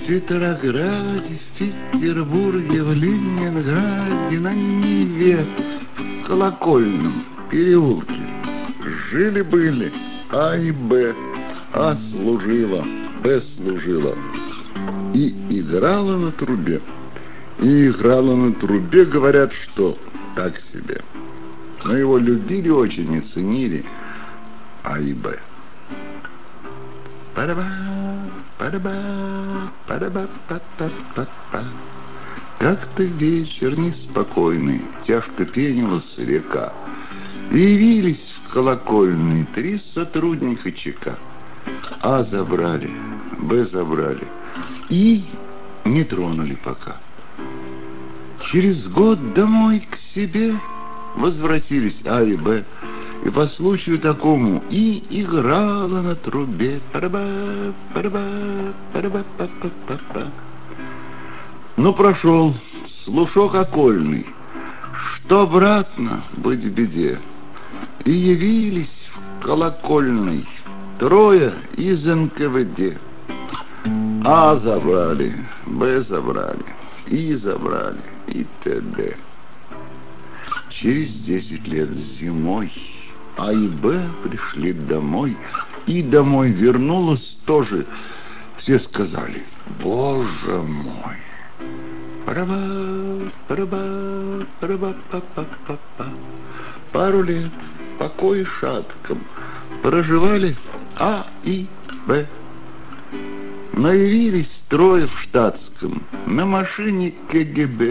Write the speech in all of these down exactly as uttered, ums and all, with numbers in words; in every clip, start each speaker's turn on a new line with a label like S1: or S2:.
S1: Петрограде, в Петербурге, в Ленинграде, на Неве, в Колокольном переулке жили-были А и Б. А служила, Б служила и играла на трубе. И играла на трубе, говорят, что так себе. Но его любили очень и ценили А и Б. Параба, параба, параба, па-па-па-па. Как-то вечер неспокойный, тяжко пенилась река. И явились в колокольный три сотрудника ЧК. А забрали, Б забрали и не тронули пока. Через год домой к себе возвратились А и Б. И по случаю такому и играла на трубе. Параба, параба, параба, па-па-па-па. Но прошел слушок окольный, что обратно быть в беде. И явились в колокольный трое из эн ка вэ дэ. А забрали, Б забрали, И забрали, и т.д. Через десять лет зимой А и Б пришли домой, и домой вернулась тоже. Все сказали: боже мой. Параба, параба, параба, па-па-па-па. Пару лет в покое шатком проживали А и Б. Но явились трое в штатском на машине ка гэ бэ.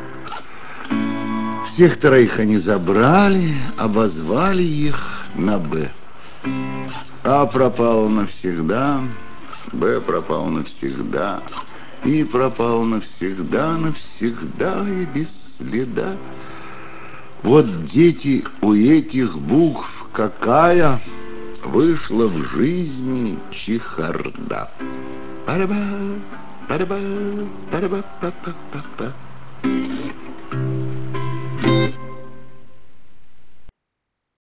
S1: Всех троих они забрали, обозвали их на Б. А пропал навсегда, Б пропал навсегда, И пропал навсегда, навсегда и без следа. Вот, дети, у этих букв какая вышла в жизни чехарда. Параба, параба, параба, па-па-па-па.